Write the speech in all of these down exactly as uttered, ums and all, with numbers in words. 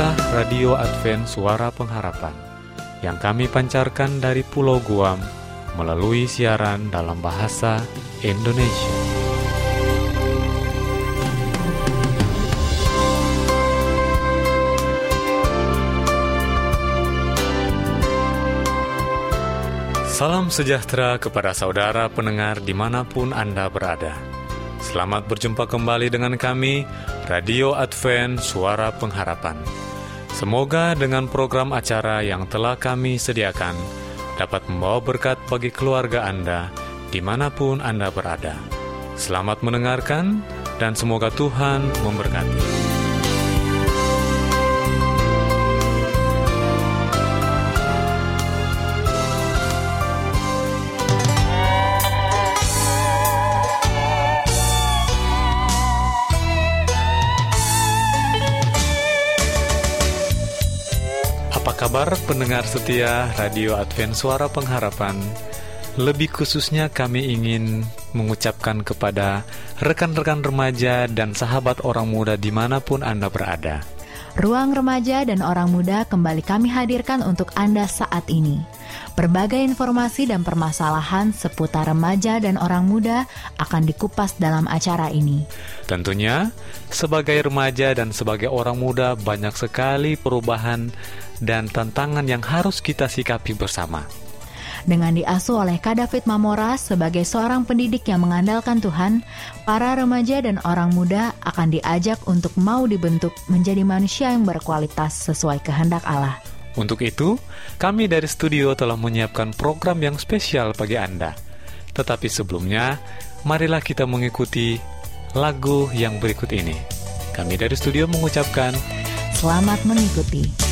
Inilah Radio Advent Suara Pengharapan yang kami pancarkan dari Pulau Guam melalui siaran dalam bahasa Indonesia. Salam sejahtera kepada saudara pendengar dimanapun Anda berada. Selamat berjumpa kembali dengan kami, Radio Advent Suara Pengharapan. Semoga dengan program acara yang telah kami sediakan dapat membawa berkat bagi keluarga Anda dimanapun Anda berada. Selamat mendengarkan dan semoga Tuhan memberkati. Kabar pendengar setia Radio Advent Suara Pengharapan. Lebih khususnya kami ingin mengucapkan kepada rekan-rekan remaja dan sahabat orang muda dimanapun Anda berada. Ruang Remaja dan Orang Muda kembali kami hadirkan untuk Anda saat ini. Berbagai informasi dan permasalahan seputar remaja dan orang muda akan dikupas dalam acara ini. Tentunya, sebagai remaja dan sebagai orang muda banyak sekali perubahan dan tantangan yang harus kita sikapi bersama. Dengan diasuh oleh Kak David Mamora sebagai seorang pendidik yang mengandalkan Tuhan, para remaja dan orang muda akan diajak untuk mau dibentuk menjadi manusia yang berkualitas sesuai kehendak Allah. Untuk itu, kami dari studio telah menyiapkan program yang spesial bagi Anda. Tetapi sebelumnya, marilah kita mengikuti lagu yang berikut ini. Kami dari studio mengucapkan selamat mengikuti.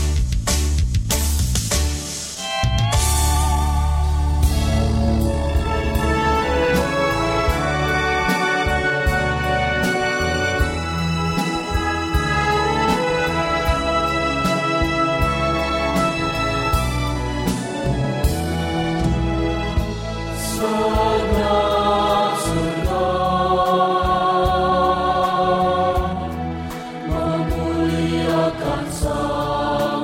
Memuliakan Sang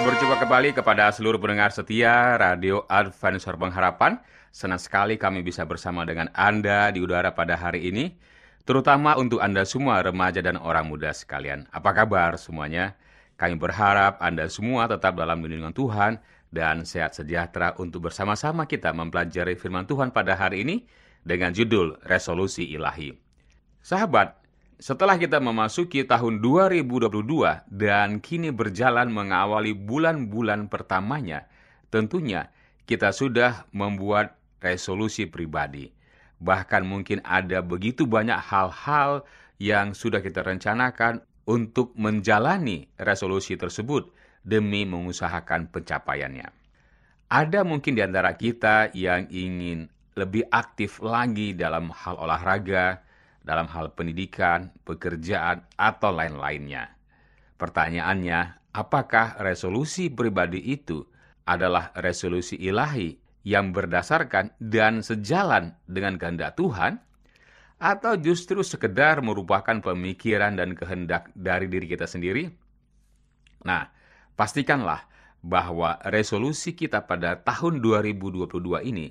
berjumpa kembali kepada seluruh pendengar setia Radio Advent Suara Pengharapan. Senang sekali kami bisa bersama dengan Anda di udara pada hari ini, terutama untuk Anda semua remaja dan orang muda sekalian. Apa kabar semuanya? Kami berharap Anda semua tetap dalam lindungan Tuhan dan sehat sejahtera untuk bersama-sama kita mempelajari firman Tuhan pada hari ini dengan judul Resolusi Ilahi. Sahabat, setelah kita memasuki tahun dua ribu dua puluh dua dan kini berjalan mengawali bulan-bulan pertamanya, tentunya kita sudah membuat resolusi pribadi. Bahkan mungkin ada begitu banyak hal-hal yang sudah kita rencanakan untuk menjalani resolusi tersebut demi mengusahakan pencapaiannya. Ada mungkin di antara kita yang ingin lebih aktif lagi dalam hal olahraga, dalam hal pendidikan, pekerjaan, atau lain-lainnya. Pertanyaannya, apakah resolusi pribadi itu adalah resolusi ilahi yang berdasarkan dan sejalan dengan kehendak Tuhan, atau justru sekedar merupakan pemikiran dan kehendak dari diri kita sendiri? Nah, pastikanlah bahwa resolusi kita pada tahun dua ribu dua puluh dua ini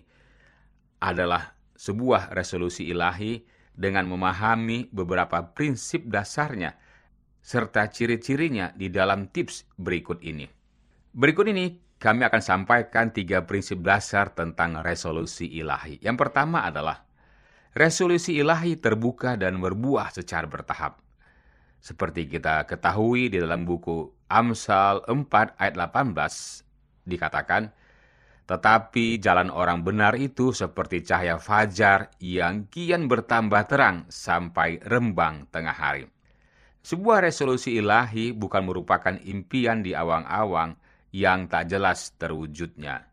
adalah sebuah resolusi ilahi dengan memahami beberapa prinsip dasarnya serta ciri-cirinya di dalam tips berikut ini. Berikut ini kami akan sampaikan tiga prinsip dasar tentang resolusi ilahi. Yang pertama adalah resolusi ilahi terbuka dan berbuah secara bertahap. Seperti kita ketahui di dalam buku Amsal empat ayat delapan belas dikatakan, tetapi jalan orang benar itu seperti cahaya fajar yang kian bertambah terang sampai rembang tengah hari. Sebuah resolusi ilahi bukan merupakan impian di awang-awang yang tak jelas terwujudnya,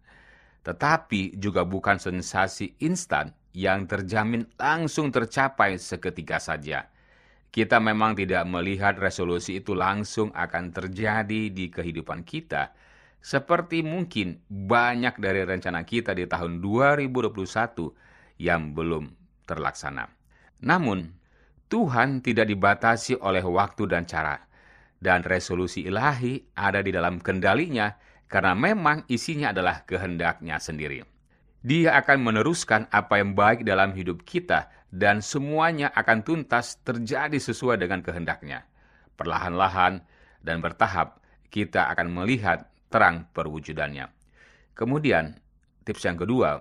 tetapi juga bukan sensasi instan yang terjamin langsung tercapai seketika saja. Kita memang tidak melihat resolusi itu langsung akan terjadi di kehidupan kita, seperti mungkin banyak dari rencana kita di tahun dua ribu dua puluh satu yang belum terlaksana. Namun, Tuhan tidak dibatasi oleh waktu dan cara, dan resolusi ilahi ada di dalam kendalinya karena memang isinya adalah kehendak-Nya sendiri. Dia akan meneruskan apa yang baik dalam hidup kita dan semuanya akan tuntas terjadi sesuai dengan kehendak-Nya. Perlahan-lahan dan bertahap kita akan melihat terang perwujudannya. Kemudian, tips yang kedua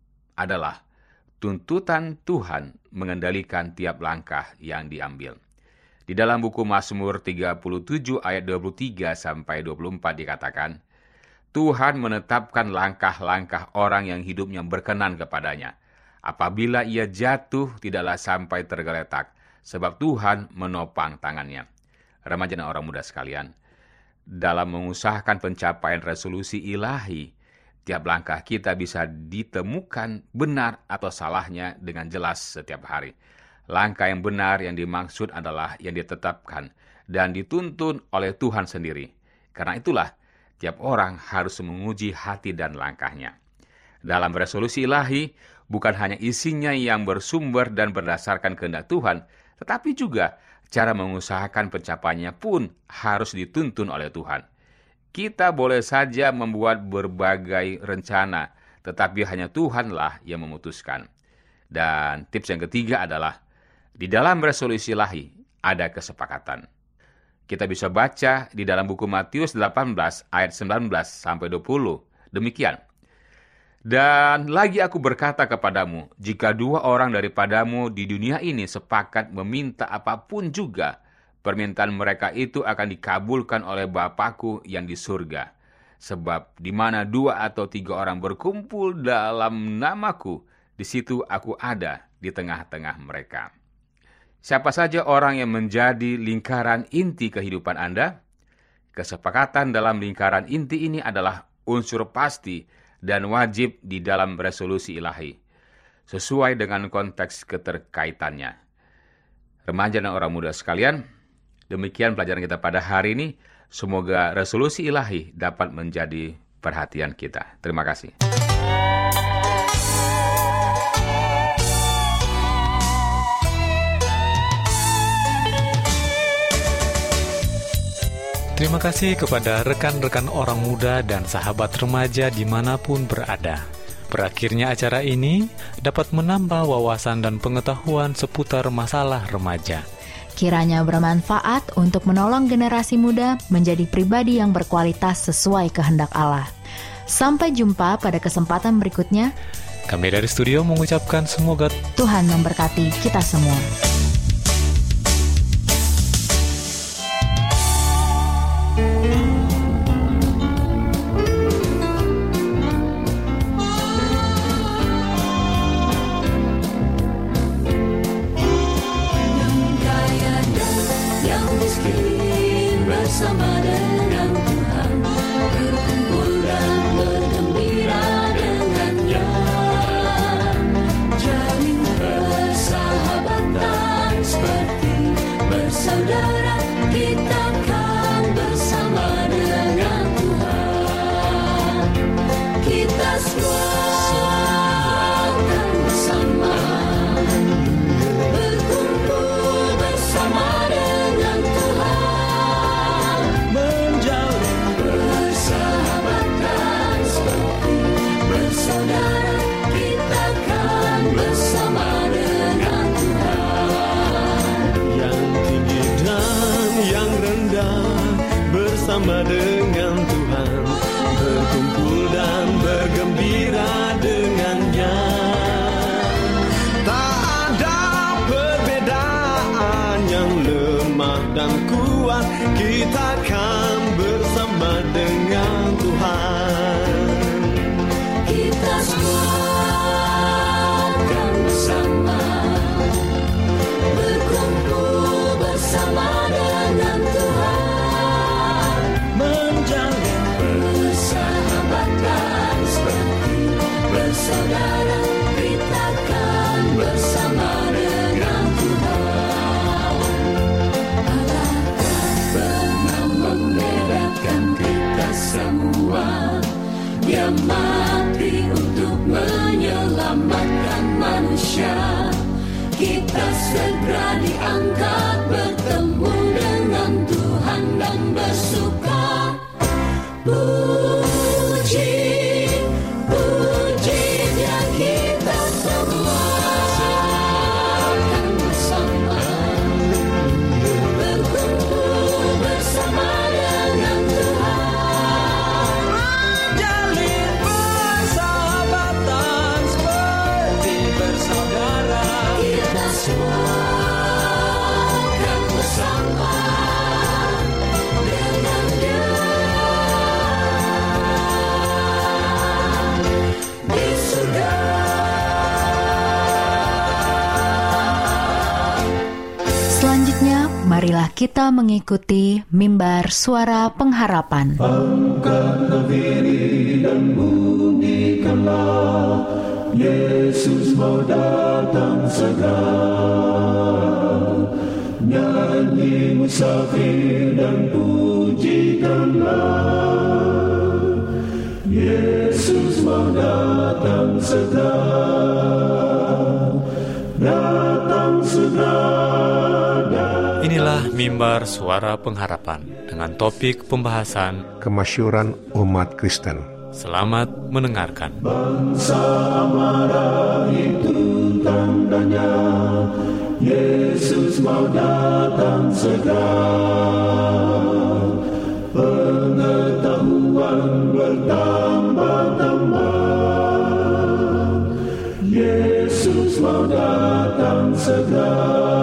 adalah tuntutan Tuhan mengendalikan tiap langkah yang diambil. Di dalam buku Mazmur tiga puluh tujuh ayat dua puluh tiga sampai dua puluh empat dikatakan, Tuhan menetapkan langkah-langkah orang yang hidupnya berkenan kepadanya. Apabila ia jatuh, tidaklah sampai tergeletak, sebab Tuhan menopang tangannya. Remaja dan orang muda sekalian, dalam mengusahakan pencapaian resolusi ilahi, tiap langkah kita bisa ditemukan benar atau salahnya dengan jelas setiap hari. Langkah yang benar yang dimaksud adalah yang ditetapkan dan dituntun oleh Tuhan sendiri. Karena itulah, tiap orang harus menguji hati dan langkahnya. Dalam resolusi ilahi, bukan hanya isinya yang bersumber dan berdasarkan kehendak Tuhan, tetapi juga cara mengusahakan pencapaiannya pun harus dituntun oleh Tuhan. Kita boleh saja membuat berbagai rencana, tetapi hanya Tuhanlah yang memutuskan. Dan tips yang ketiga adalah, di dalam resolusi ilahi ada kesepakatan. Kita bisa baca di dalam buku Matius delapan belas ayat sembilan belas sampai dua puluh. Demikian. Dan lagi aku berkata kepadamu, jika dua orang daripadamu di dunia ini sepakat meminta apapun juga, permintaan mereka itu akan dikabulkan oleh Bapa-Ku yang di surga. Sebab di mana dua atau tiga orang berkumpul dalam nama-Ku, di situ aku ada di tengah-tengah mereka. Siapa saja orang yang menjadi lingkaran inti kehidupan Anda? Kesepakatan dalam lingkaran inti ini adalah unsur pasti dan wajib di dalam resolusi ilahi, sesuai dengan konteks keterkaitannya. Remaja dan orang muda sekalian, demikian pelajaran kita pada hari ini. Semoga resolusi ilahi dapat menjadi perhatian kita. Terima kasih. Terima kasih kepada rekan-rekan orang muda dan sahabat remaja dimanapun berada. Berakhirnya acara ini dapat menambah wawasan dan pengetahuan seputar masalah remaja. Kiranya bermanfaat untuk menolong generasi muda menjadi pribadi yang berkualitas sesuai kehendak Allah. Sampai jumpa pada kesempatan berikutnya. Kami dari studio mengucapkan semoga Tuhan memberkati kita semua. Bersama dengan Tuhan, berkumpul dan bergembira dengannya, jalin persahabatan seperti bersaudara, kita kan bersama dengan Tuhan. Kita semua akan bersama, berkumpul bersama dengan Tuhan. Saudara, kita kan bersama dengan Tuhan. Yang tinggi dan yang rendah bersama dengan Tuhan, berkumpul dan bergembira dengannya. Tak ada perbedaan yang lemah dan kuat, kita kan bersama dengan Tuhan. Kita semua akan bersama, berkumpul bersama dengan Tuhan, menjalin persahabatan seperti bersaudara, kita kan bersama dengan Tuhan. Allah tak pernah membedakan kita semua. Dia mati untuk menyelamatkan manusia. Kita segera diangkat bertemu dengan Tuhan dan bersuka. Puji, puji Dia, kita semua akan bersama, berkumpul bersama dengan Tuhan. Semua akan bersama dengan Dia di surga. Selanjutnya, marilah kita mengikuti mimbar suara pengharapan. Angkatlah diri dan bunyikanlah, Yesus mau datang segera. Nyanyi musafir dan pujikanlah, Yesus mau datang segera. Datang segera. Inilah mimbar suara pengharapan dengan topik pembahasan Kemasyuran umat Kristen. Selamat mendengarkan. Bangsa marah itu tandanya, Yesus mau datang segera. Pengetahuan bertambah-tambah, Yesus mau datang segera.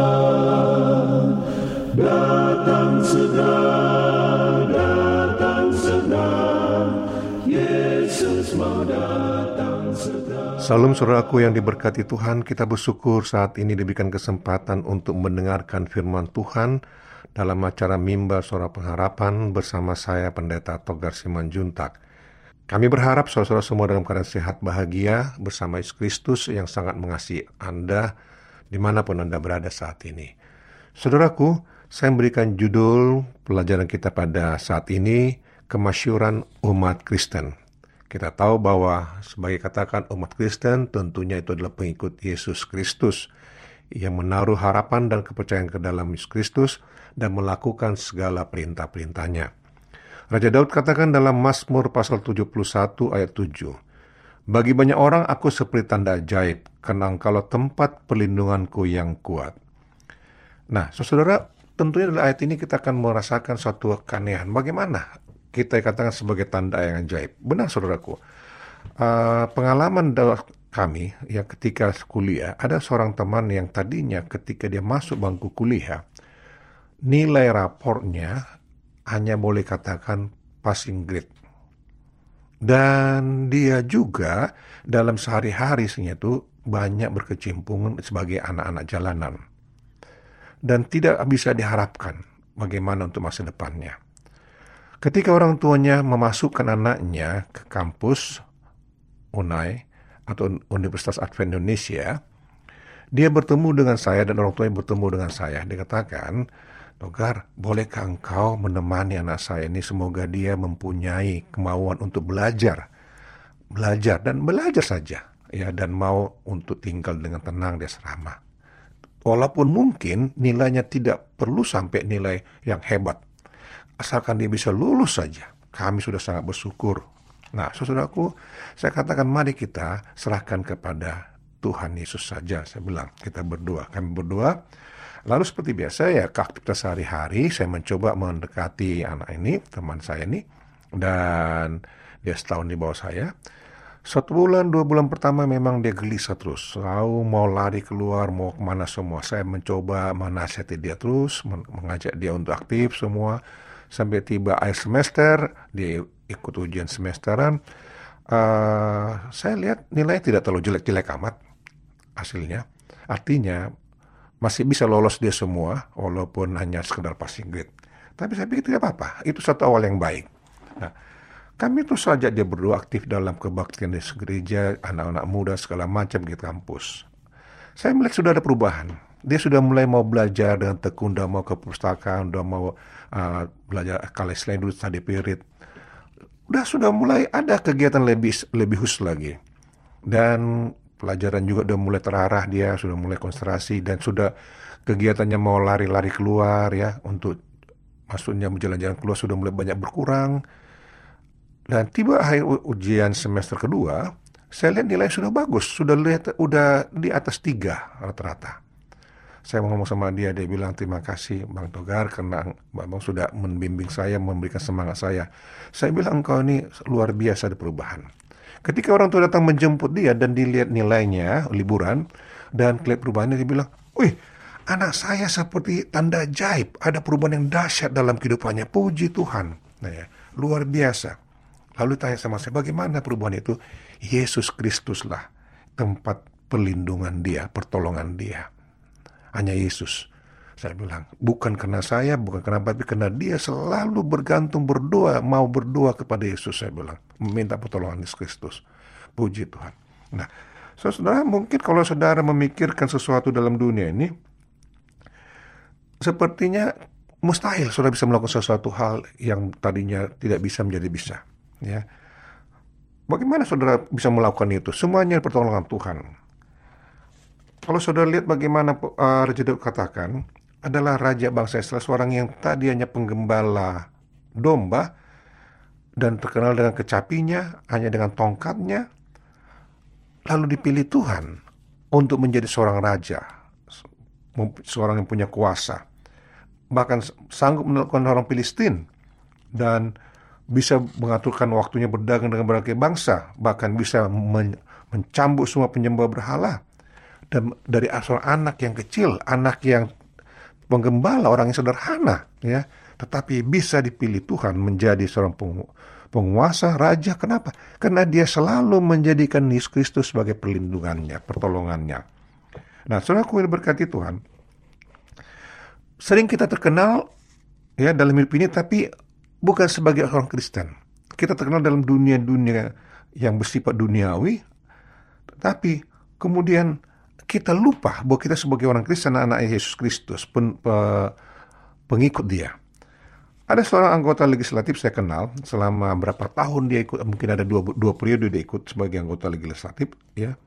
Datang segera, datang segera, Yesus mau datang segera. Salam saudaraku yang diberkati Tuhan, kita bersyukur saat ini diberikan kesempatan untuk mendengarkan firman Tuhan dalam acara Mimbar Suara Pengharapan bersama saya Pendeta Togar Simanjuntak. Kami berharap saudara-saudara semua dalam keadaan sehat bahagia bersama Yesus Kristus yang sangat mengasihi Anda dimanapun Anda berada saat ini. Saudaraku, saya memberikan judul pelajaran kita pada saat ini, Kemasyuran umat Kristen. Kita tahu bahwa sebagai katakan umat Kristen tentunya itu adalah pengikut Yesus Kristus yang menaruh harapan dan kepercayaan ke dalam Yesus Kristus dan melakukan segala perintah-perintahnya. Raja Daud katakan dalam Mazmur pasal tujuh puluh satu ayat tujuh, bagi banyak orang aku seperti tanda ajaib, karena engkaulah tempat perlindunganku yang kuat. Nah, saudara, tentunya dalam ayat ini kita akan merasakan suatu keanehan. Bagaimana kita katakan sebagai tanda yang ajaib? Benar, saudaraku. Uh, pengalaman kami ya ketika kuliah, ada seorang teman yang tadinya ketika dia masuk bangku kuliah, nilai raportnya hanya boleh katakan passing grade. Dan dia juga dalam sehari-hari itu banyak berkecimpungan sebagai anak-anak jalanan. Dan tidak bisa diharapkan bagaimana untuk masa depannya. Ketika orang tuanya memasukkan anaknya ke kampus U N A I atau Universitas Advent Indonesia, dia bertemu dengan saya dan orang tuanya bertemu dengan saya. Dia katakan, Togar, bolehkah engkau menemani anak saya ini? Semoga dia mempunyai kemauan untuk belajar. Belajar dan belajar saja. Ya, dan mau untuk tinggal dengan tenang di asrama. Walaupun mungkin nilainya tidak perlu sampai nilai yang hebat. Asalkan dia bisa lulus saja. Kami sudah sangat bersyukur. Nah, saudaraku, saya katakan mari kita serahkan kepada Tuhan Yesus saja. Saya bilang, kita berdoa. Kami berdoa. Lalu seperti biasa ya, aktivitas sehari-hari saya mencoba mendekati anak ini, teman saya ini, dan dia setahun di bawah saya. Satu bulan, dua bulan pertama memang dia gelisah terus, selalu mau lari keluar, mau kemana semua. Saya mencoba menasihati dia terus, mengajak dia untuk aktif semua. Sampai tiba akhir semester, dia ikut ujian semesteran. Uh, saya lihat nilainya tidak terlalu jelek-jelek amat hasilnya. Artinya, masih bisa lolos dia semua, walaupun hanya sekedar passing grade. Tapi saya pikir tidak apa-apa, itu satu awal yang baik. Nah, kami terus saja dia berdoa aktif dalam kebaktian di gereja, anak-anak muda, segala macam di kampus. Saya melihat sudah ada perubahan. Dia sudah mulai mau belajar dengan tekun, sudah mau ke perpustakaan, sudah mau uh, belajar kalis lain dulu, study period. Sudah sudah mulai ada kegiatan lebih lebih khusus lagi. Dan pelajaran juga sudah mulai terarah, dia sudah mulai konsentrasi dan sudah kegiatannya mau lari-lari keluar ya, untuk maksudnya jalan-jalan keluar sudah mulai banyak berkurang. Dan tiba akhir ujian semester kedua, saya lihat nilai sudah bagus, sudah lihat udah di atas tiga rata-rata. Saya ngomong sama dia, dia bilang terima kasih Bang Togar karena Bang sudah membimbing saya, memberikan semangat saya. Saya bilang engkau ini luar biasa ada perubahan. Ketika orang tua datang menjemput dia dan dilihat nilainya liburan dan kelihatan perubahannya, dia bilang, wih, anak saya seperti tanda ajaib, ada perubahan yang dahsyat dalam kehidupannya. Puji Tuhan, nah, ya, luar biasa. Lalu tanya sama saya, bagaimana perubahan itu? Yesus Kristuslah tempat perlindungan dia, pertolongan dia. Hanya Yesus. Saya bilang, bukan karena saya, bukan karena tapi karena dia selalu bergantung berdoa, mau berdoa kepada Yesus, saya bilang. Meminta pertolongan Yesus Kristus. Puji Tuhan. Nah, saudara, mungkin kalau saudara memikirkan sesuatu dalam dunia ini, sepertinya mustahil saudara bisa melakukan sesuatu hal yang tadinya tidak bisa menjadi bisa. Ya, bagaimana saudara bisa melakukan itu? Semuanya pertolongan Tuhan. Kalau saudara lihat bagaimana uh, Raja Daud katakan, adalah raja bangsa Israel, seorang yang tadi hanya penggembala domba dan terkenal dengan kecapinya, hanya dengan tongkatnya, lalu dipilih Tuhan untuk menjadi seorang raja, seorang yang punya kuasa, bahkan sanggup melakukan orang Filistin dan bisa mengaturkan waktunya berdagang dengan berbagai bangsa, bahkan bisa men- mencambuk semua penyembah berhala. Dan dari asal anak yang kecil, anak yang penggembala, orang yang sederhana, ya, tetapi bisa dipilih Tuhan menjadi seorang pengu- penguasa, raja. Kenapa? Karena dia selalu menjadikan Yesus Kristus sebagai perlindungannya, pertolongannya. Nah, saudaraku yang berkati Tuhan, sering kita terkenal ya dalam hidup ini, tapi bukan sebagai orang Kristen. Kita terkenal dalam dunia-dunia yang bersifat duniawi, tapi kemudian kita lupa bahwa kita sebagai orang Kristen, anak Yesus Kristus, pen, pe, pengikut dia. Ada seorang anggota legislatif saya kenal, selama berapa tahun dia ikut, mungkin ada dua, dua periode dia ikut sebagai anggota legislatif. Ya,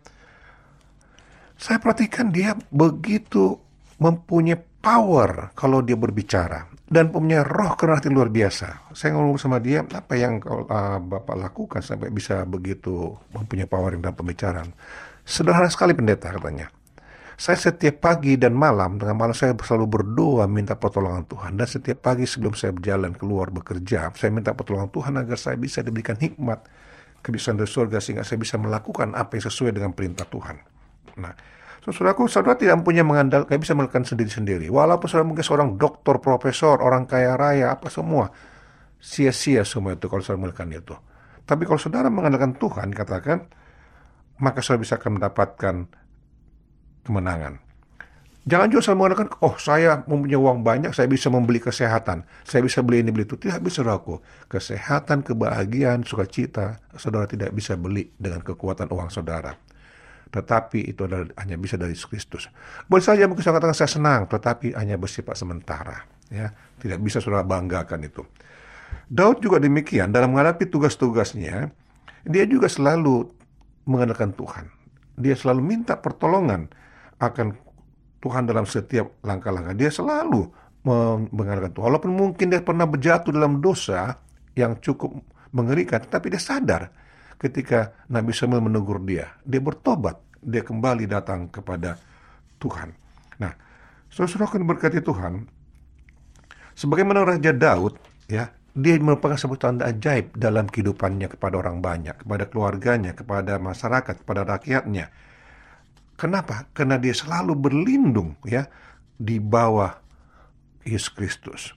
saya perhatikan dia begitu mempunyai power kalau dia berbicara. dan punya roh kerendahan hati luar biasa. Saya ngomong sama dia, apa yang uh, Bapak lakukan sampai bisa begitu mempunyai power dalam pembicaraan? Sederhana sekali pendeta, katanya. Saya setiap pagi dan malam, dengan malam saya selalu berdoa minta pertolongan Tuhan. Dan setiap pagi sebelum saya berjalan keluar bekerja, saya minta pertolongan Tuhan agar saya bisa diberikan hikmat, kebiasaan dari surga, sehingga saya bisa melakukan apa yang sesuai dengan perintah Tuhan. Nah, saudaraku, saudara tidak punya mengandalkan, bisa melakukan sendiri-sendiri. Walaupun saudara mungkin seorang doktor, profesor, orang kaya raya, apa semua, sia-sia semua itu kalau saudara melakukan itu. Tapi kalau saudara mengandalkan Tuhan, katakan, maka saudara bisa akan mendapatkan kemenangan. Jangan juga saudara mengatakan, oh saya mempunyai uang banyak, saya bisa membeli kesehatan, saya bisa beli ini, beli itu. Tidak bisa, saudaraku. Kesehatan, kebahagiaan, sukacita, saudara tidak bisa beli dengan kekuatan uang saudara. Tetapi itu adalah hanya bisa dari Kristus. Boleh saja mungkin saya katakan saya senang, tetapi hanya bersifat sementara. Ya, tidak bisa saudara banggakan itu. Daud juga demikian, dalam menghadapi tugas-tugasnya, dia juga selalu mengandalkan Tuhan. Dia selalu minta pertolongan akan Tuhan dalam setiap langkah-langkah. Dia selalu mengandalkan Tuhan. Walaupun mungkin dia pernah berjatuh dalam dosa yang cukup mengerikan, tetapi dia sadar ketika Nabi Samuel menegur dia, dia bertobat, dia kembali datang kepada Tuhan. Nah, saudara-saudara yang berkati Tuhan, sebagaimana Raja Daud, ya, dia merupakan sebuah tanda ajaib dalam kehidupannya kepada orang banyak, kepada keluarganya, kepada masyarakat, kepada rakyatnya. Kenapa? Karena dia selalu berlindung, ya, di bawah Yesus Kristus.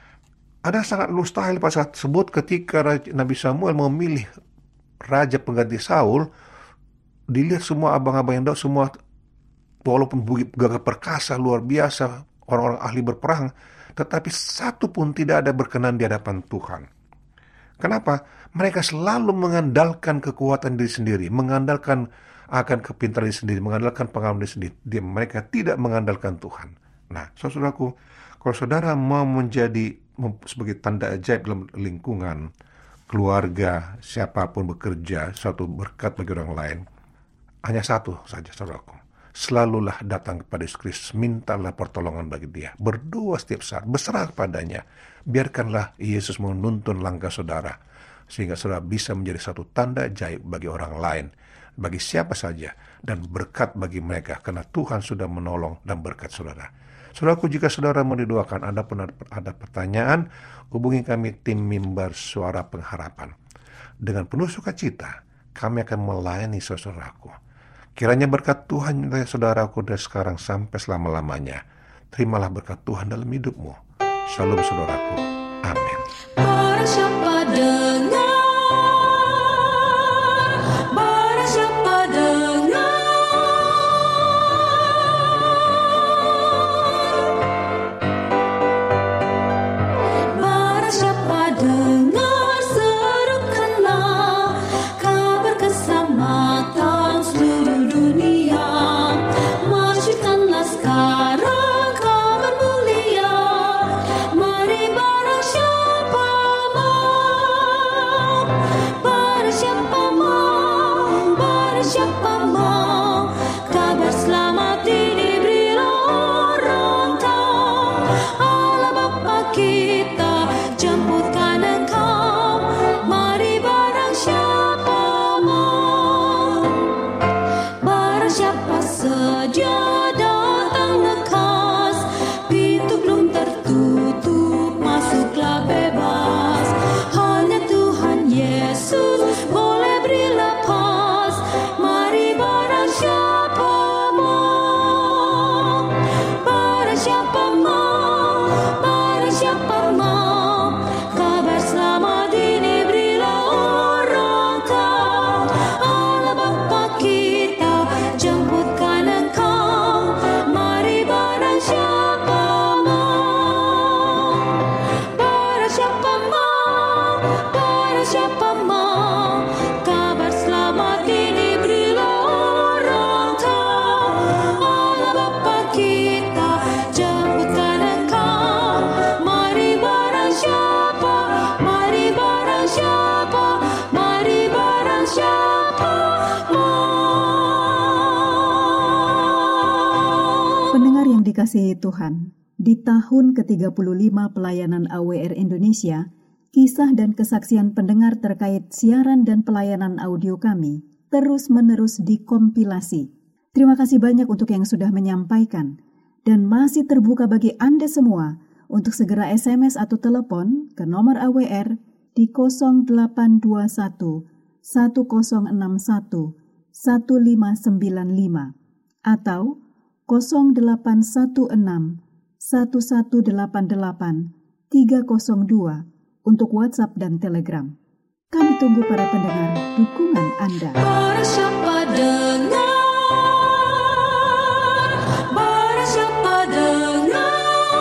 Ada sangat mustahil pada saat tersebut ketika Nabi Samuel memilih raja pengganti Saul, dilihat semua abang-abang yang Daud, semua walaupun gagah perkasa luar biasa, orang-orang ahli berperang, tetapi satu pun tidak ada berkenan di hadapan Tuhan. Kenapa? Mereka selalu mengandalkan kekuatan diri sendiri, mengandalkan akan kepintaran diri sendiri, mengandalkan pengalaman diri sendiri. Dia, mereka tidak mengandalkan Tuhan. Nah, saudaraku, kalau saudara mau menjadi sebagai tanda ajaib dalam lingkungan, keluarga, siapapun bekerja, suatu berkat bagi orang lain, hanya satu saja, saudaraku. Selalulah datang kepada Yesus Kristus, mintalah pertolongan bagi dia, berdoa setiap saat, berserah kepadanya. Biarkanlah Yesus menuntun langkah saudara, sehingga saudara bisa menjadi satu tanda ajaib bagi orang lain, bagi siapa saja, dan berkat bagi mereka, karena Tuhan sudah menolong dan berkat saudara. Saudaraku, jika saudara mau didoakan, Anda pun ada pertanyaan, hubungi kami tim Mimbar Suara Pengharapan. Dengan penuh sukacita, kami akan melayani saudaraku. Kiranya berkat Tuhan dari saudaraku dari sekarang sampai selama-lamanya. Terimalah berkat Tuhan dalam hidupmu. Shalom saudaraku. Amin. Barang siapa dengar, barang siapa dengar, barang siapa dengar, serukanlah kabar keselamatan seluruh dunia. Masyurkanlah sekarang kabar mulia. Mari barang siapa mau, barang siapa mau, barang siapa mau, kabar selamat ini berilah orang tahu. Allah Bapa kita jemputkan engkau. Mari barang siapa mau, barang siapa sedia datang lekas, pintu belum tertutup, masuklah bebas. Hanya Tuhan Yesus boleh beri lepas. Mari barang siapa mau, barang siapa mau, barang siapa mau, kabar selamat ini berilah orang tahu. Allah Bapa kita jemputkan engkau. Mari barang siapa mau, barang siapa mau, barang siapa mau, kabar selamat ini berilah orang tahu. Allah Bapa kita jemputkan engkau. Mari barang siapa, mari barang siapa, mari barang siapa mau. Pendengar yang dikasihi Tuhan, Di tahun ke tiga puluh lima pelayanan A W R Indonesia, kisah dan kesaksian pendengar terkait siaran dan pelayanan audio kami terus-menerus dikompilasi. Terima kasih banyak untuk yang sudah menyampaikan, dan masih terbuka bagi Anda semua untuk segera S M S atau telepon ke nomor A W R di nol delapan dua satu, satu nol enam satu, satu lima sembilan lima atau nol delapan satu enam, satu satu delapan delapan, tiga nol dua untuk WhatsApp dan Telegram. Kami tunggu para pendengar dukungan Anda. Barang siapa dengar, barang siapa dengar,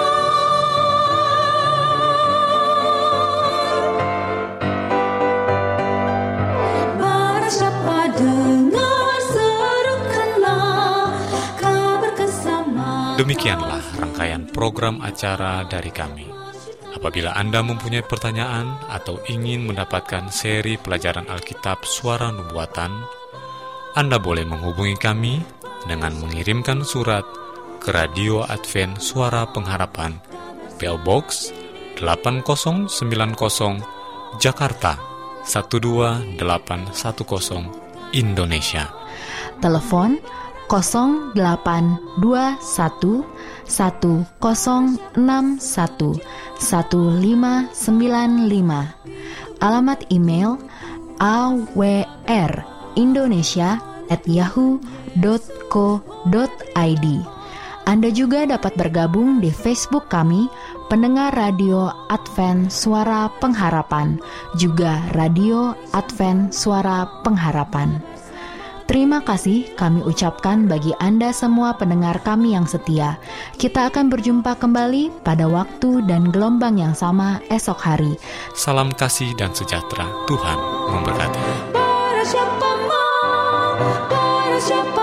barang siapa dengar, serukanlah, kabarkan sama. Demikianlah rangkaian program acara dari kami. Apabila Anda mempunyai pertanyaan atau ingin mendapatkan seri pelajaran Alkitab Suara Nubuatan, Anda boleh menghubungi kami dengan mengirimkan surat ke Radio Advent Suara Pengharapan, P O Box delapan nol sembilan nol, Jakarta satu dua delapan satu nol, Indonesia. Telepon nol delapan dua satu, satu nol enam satu, satu lima sembilan lima. Alamat email a w r indonesia at yahoo dot co dot i d. Anda juga dapat bergabung di Facebook kami, Pendengar Radio Advent Suara Pengharapan, juga Radio Advent Suara Pengharapan. Terima kasih kami ucapkan bagi Anda semua pendengar kami yang setia. Kita akan berjumpa kembali pada waktu dan gelombang yang sama esok hari. Salam kasih dan sejahtera. Tuhan memberkati. Barang siapa mau, barang siapa